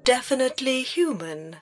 definitely human.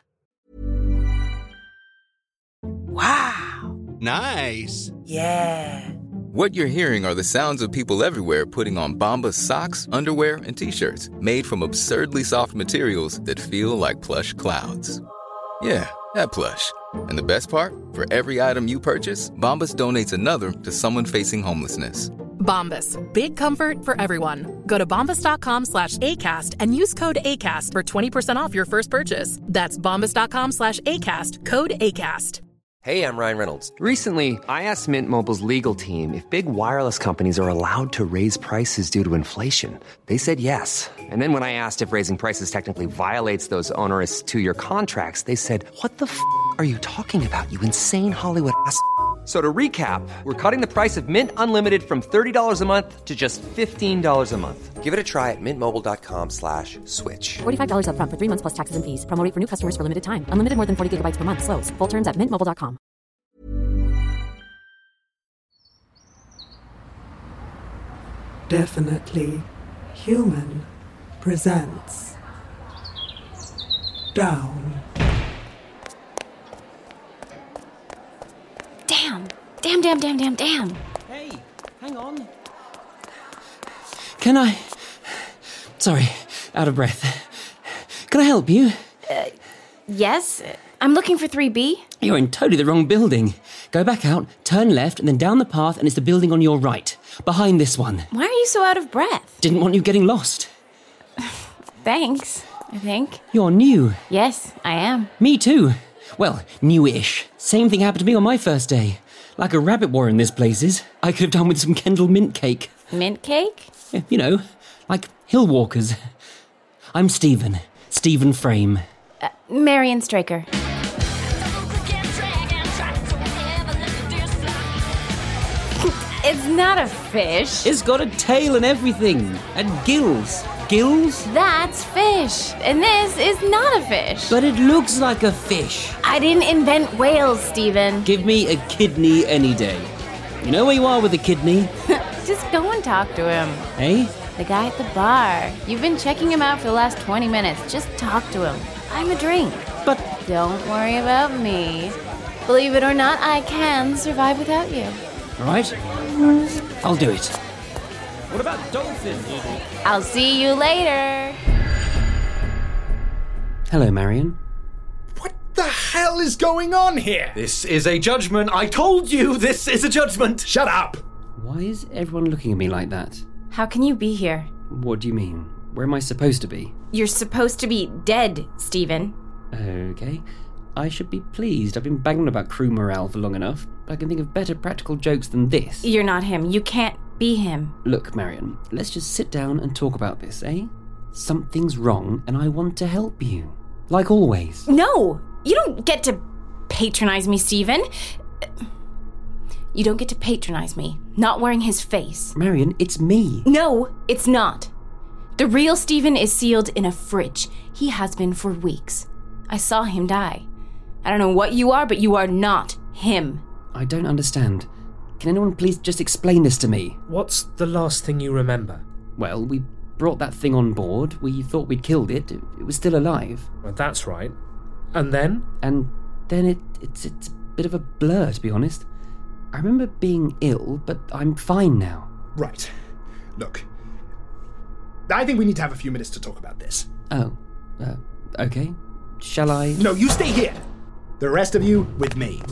Wow. Nice. Yeah. What you're hearing are the sounds of people everywhere putting on Bombas socks, underwear, and T-shirts made from absurdly soft materials that feel like plush clouds. Yeah, that plush. And the best part? For every item you purchase, Bombas donates another to someone facing homelessness. Bombas. Big comfort for everyone. Go to bombas.com/ACAST and use code ACAST for 20% off your first purchase. That's bombas.com/ACAST. Code ACAST. Hey, I'm Ryan Reynolds. Recently, I asked Mint Mobile's legal team if big wireless companies are allowed to raise prices due to inflation. They said yes. And then when I asked if raising prices technically violates those onerous two-year contracts, they said, "What the f*** are you talking about, you insane Hollywood ass?" So to recap, we're cutting the price of Mint Unlimited from $30 a month to just $15 a month. Give it a try at mintmobile.com/switch. $45 up front for 3 months plus taxes and fees. Promo rate for new customers for limited time. Unlimited more than 40 gigabytes per month. Slows full terms at mintmobile.com. Definitely Human presents Down. Damn. Hey, hang on. Can I... Sorry, out of breath. Can I help you? Yes? I'm looking for 3B. You're in totally the wrong building. Go back out, turn left, and then down the path, and it's the building on your right. Behind this one. Why are you so out of breath? Didn't want you getting lost. Thanks, I think. You're new. Yes, I am. Me too. Well, newish. Same thing happened to me on my first day. Like a rabbit warren this place is. I could have done with some Kendall mint cake. Mint cake? Yeah, you know, like hill walkers. I'm Stephen Frame. Marion Straker. It's not a fish. It's got a tail and everything. And gills. Gills? That's fish. And this is not a fish. But it looks like a fish. I didn't invent whales, Stephen. Give me a kidney any day. You know where you are with a kidney? Just go and talk to him. Hey? The guy at the bar. You've been checking him out for the last 20 minutes. Just talk to him. I'm a drink. But... Don't worry about me. Believe it or not, I can survive without you. All right. I'll do it. What about dolphins? I'll see you later. Hello, Marion. What the hell is going on here? This is a judgment. I told you this is a judgment. Shut up. Why is everyone looking at me like that? How can you be here? What do you mean? Where am I supposed to be? You're supposed to be dead, Stephen. Okay. I should be pleased. I've been banging about crew morale for long enough. I can think of better practical jokes than this. You're not him. You can't be him. Look, Marion, let's just sit down and talk about this, eh? Something's wrong and I want to help you. Like always. No! You don't get to patronize me, Stephen. You don't get to patronize me. Not wearing his face. Marion, it's me. No, it's not. The real Stephen is sealed in a fridge. He has been for weeks. I saw him die. I don't know what you are, but you are not him. I don't understand. Can anyone please just explain this to me? What's the last thing you remember? Well, we brought that thing on board. We thought we'd killed it. It was still alive. Well, that's right. And then? And then it's a bit of a blur, to be honest. I remember being ill, but I'm fine now. Right. Look. I think we need to have a few minutes to talk about this. Oh, okay. Shall I? No, you stay here. The rest of you with me.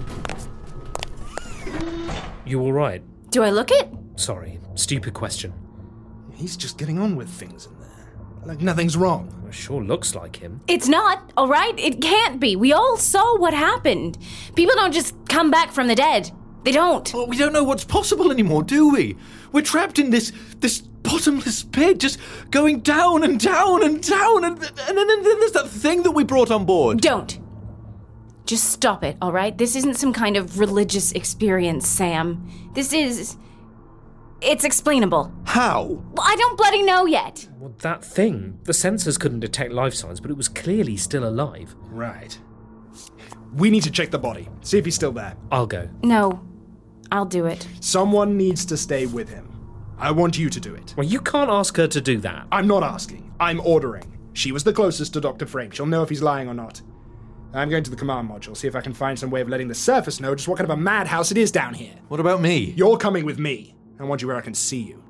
You all right? Do I look it? Sorry, stupid question. He's just getting on with things in there. Like nothing's wrong. It sure looks like him. It's not, all right? It can't be. We all saw what happened. People don't just come back from the dead. They don't. Well, we don't know what's possible anymore, do we? We're trapped in this bottomless pit, just going down and down and down, and then there's that thing that we brought on board. Don't. Just stop it, all right? This isn't some kind of religious experience, Sam. It's explainable. How? Well, I don't bloody know yet. Well, that thing, the sensors couldn't detect life signs, but it was clearly still alive. Right. We need to check the body, see if he's still there. I'll go. No, I'll do it. Someone needs to stay with him. I want you to do it. Well, you can't ask her to do that. I'm not asking. I'm ordering. She was the closest to Dr. Frame. She'll know if he's lying or not. I'm going to the command module, see if I can find some way of letting the surface know just what kind of a madhouse it is down here. What about me? You're coming with me. I want you where I can see you.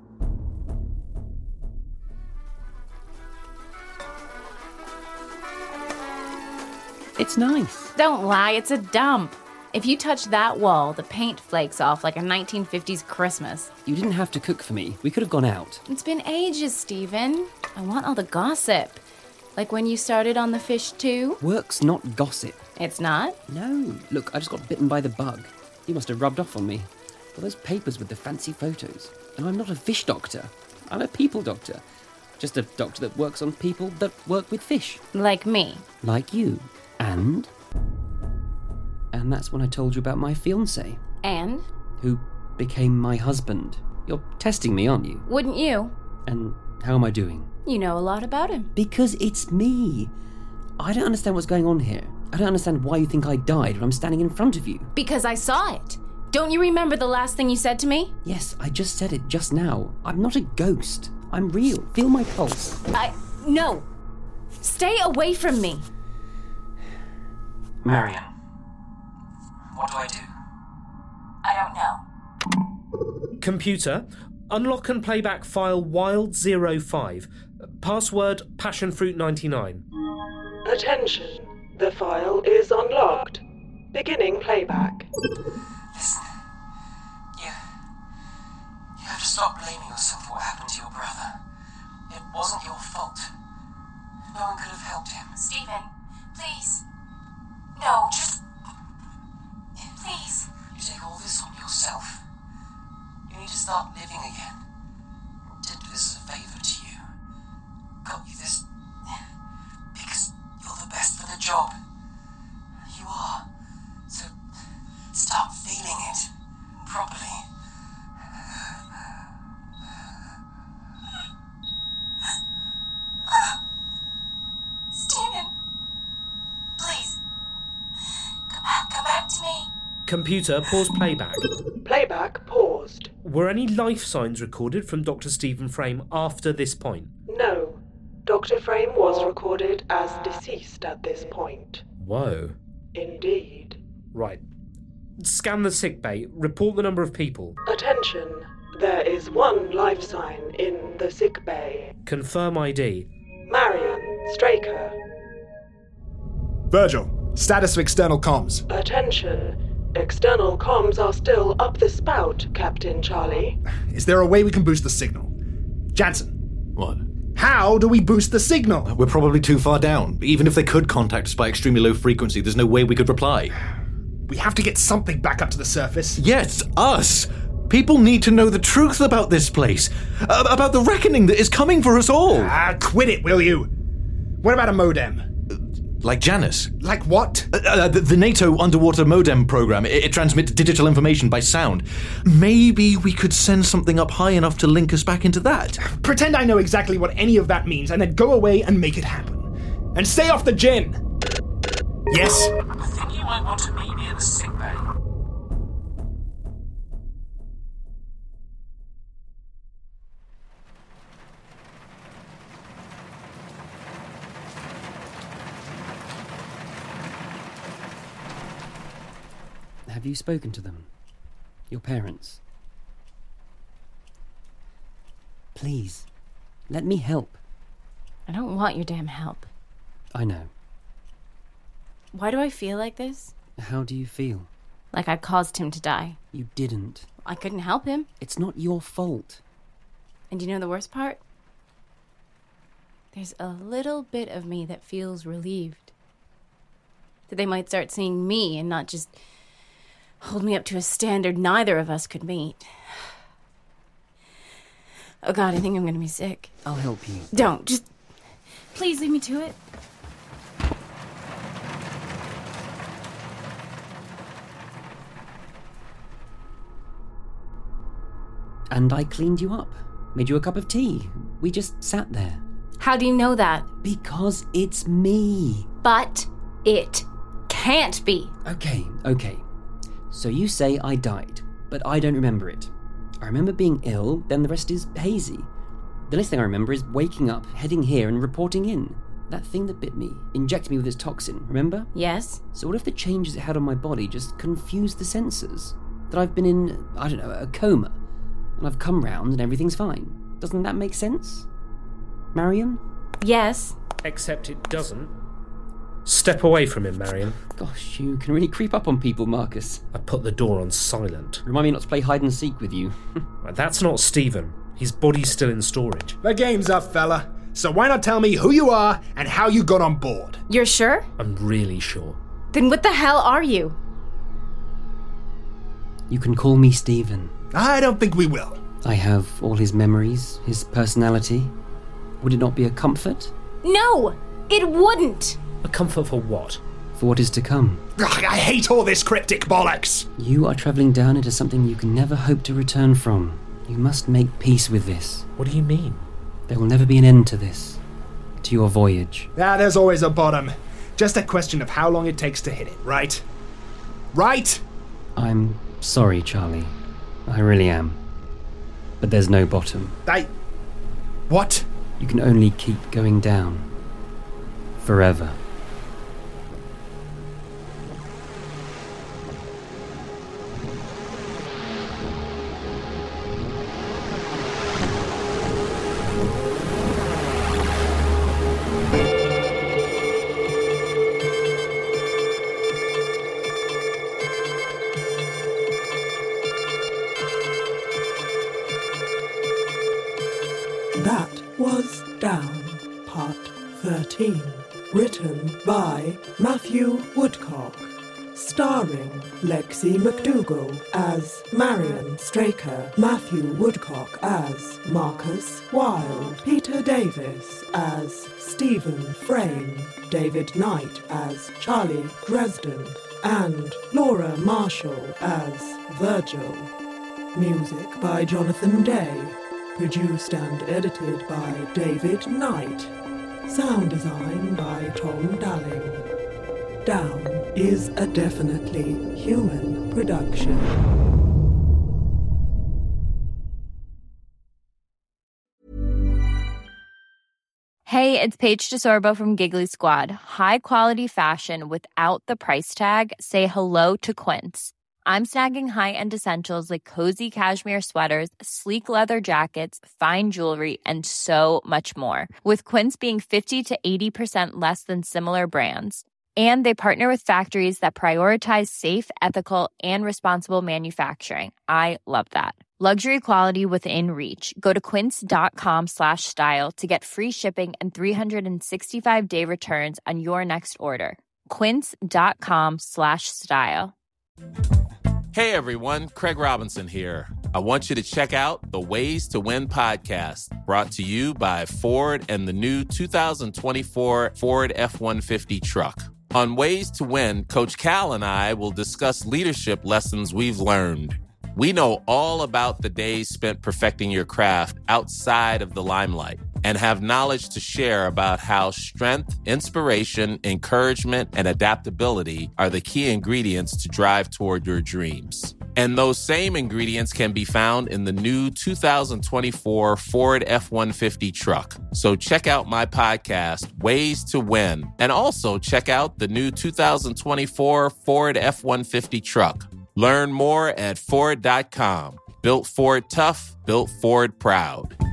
It's nice. Don't lie, it's a dump. If you touch that wall, the paint flakes off like a 1950s Christmas. You didn't have to cook for me. We could have gone out. It's been ages, Stephen. I want all the gossip. Like when you started on the fish too? Work's not gossip. It's not? No. Look, I just got bitten by the bug. You must have rubbed off on me. All those papers with the fancy photos. And I'm not a fish doctor. I'm a people doctor. Just a doctor that works on people that work with fish. Like me. Like you. And that's when I told you about my fiancé. And? Who became my husband. You're testing me, aren't you? Wouldn't you? And how am I doing? You know a lot about him. Because it's me. I don't understand what's going on here. I don't understand why you think I died when I'm standing in front of you. Because I saw it. Don't you remember the last thing you said to me? Yes, I just said it just now. I'm not a ghost. I'm real. Feel my pulse. No. Stay away from me. Marion. What do I do? I don't know. Computer, unlock and playback file Wild05. Password passionfruit99. Attention. The file is unlocked. Beginning playback. Listen. You have to stop blaming yourself for what happened to your brother. It wasn't your fault. No one could have helped him. Stephen, please. No, just... Please. You take all this on yourself. You need to start living again. I did this as a favour to you. Got you this because you're the best for the job. You are. So start feeling it properly. Stephen, please. Come back to me. Computer, pause playback. Playback paused. Were any life signs recorded from Dr. Stephen Frame after this point? No. Dr. Frame was recorded as deceased at this point. Whoa. Indeed. Right. Scan the sickbay. Report the number of people. Attention. There is one life sign in the sick bay. Confirm ID. Marion Straker. Virgil, status of external comms. Attention. External comms are still up the spout, Captain Charlie. Is there a way we can boost the signal? Jansen. What? How do we boost the signal? We're probably too far down. Even if they could contact us by extremely low frequency, there's no way we could reply. We have to get something back up to the surface. Yes, us! People need to know the truth about this place. About the reckoning that is coming for us all. Quit it, will you? What about a modem? Like Janus. Like what? The NATO underwater modem program. It transmits digital information by sound. Maybe we could send something up high enough to link us back into that. Pretend I know exactly what any of that means, and then go away and make it happen. And stay off the gin! Yes? I think you might want to meet me at the sickbay. Have you spoken to them? Your parents? Please, let me help. I don't want your damn help. I know. Why do I feel like this? How do you feel? Like I caused him to die. You didn't. I couldn't help him. It's not your fault. And you know the worst part? There's a little bit of me that feels relieved. That they might start seeing me and not just hold me up to a standard neither of us could meet. Oh God, I think I'm gonna be sick. I'll help you. Don't. Just please leave me to it. And I cleaned you up. Made you a cup of tea. We just sat there. How do you know that? Because it's me. But it can't be. Okay. So you say I died, but I don't remember it. I remember being ill, then the rest is hazy. The next thing I remember is waking up, heading here and reporting in. That thing that bit me, injected me with its toxin, remember? Yes? So what if the changes it had on my body just confused the sensors? That I've been in, I don't know, a coma, and I've come round and everything's fine. Doesn't that make sense? Marion? Yes. Except it doesn't. Step away from him, Marion. Gosh, you can really creep up on people, Marcus. I put the door on silent. Remind me not to play hide and seek with you. That's not Stephen. His body's still in storage. The game's up, fella. So why not tell me who you are and how you got on board? You're sure? I'm really sure. Then what the hell are you? You can call me Stephen. I don't think we will. I have all his memories, his personality. Would it not be a comfort? No! It wouldn't! A comfort for what? For what is to come. Ugh, I hate all this cryptic bollocks. You are travelling down into something you can never hope to return from. You must make peace with this. What do you mean? There will never be an end to this. To your voyage. There's always a bottom. Just a question of how long it takes to hit it, right? Right? I'm sorry, Charlie. I really am. But there's no bottom. What? You can only keep going down. Forever. That was Down, Part 13. Written by Matthew Woodcock. Starring Lexi McDougall as Marion Straker, Matthew Woodcock as Marcus Wilde, Peter Davis as Stephen Frame, David Knight as Charlie Dresden, and Laura Marshall as Virgil. Music by Jonathan Day. Produced and edited by David Knight. Sound design by Tom Dalling. Down is a definitely human production. Hey, it's Paige DeSorbo from Giggly Squad. High quality fashion without the price tag. Say hello to Quince. I'm snagging high-end essentials like cozy cashmere sweaters, sleek leather jackets, fine jewelry, and so much more. With Quince being 50 to 80% less than similar brands. And they partner with factories that prioritize safe, ethical, and responsible manufacturing. I love that. Luxury quality within reach. Go to quince.com/style to get free shipping and 365-day returns on your next order. Quince.com/style. Hey everyone, Craig Robinson here. I want you to check out the Ways to Win podcast, brought to you by Ford and the new 2024 Ford F-150 truck. On Ways to Win, Coach Cal and I will discuss leadership lessons we've learned. We know all about the days spent perfecting your craft outside of the limelight and have knowledge to share about how strength, inspiration, encouragement, and adaptability are the key ingredients to drive toward your dreams. And those same ingredients can be found in the new 2024 Ford F-150 truck. So check out my podcast, Ways to Win, and also check out the new 2024 Ford F-150 truck. Learn more at Ford.com. Built Ford tough, built Ford proud.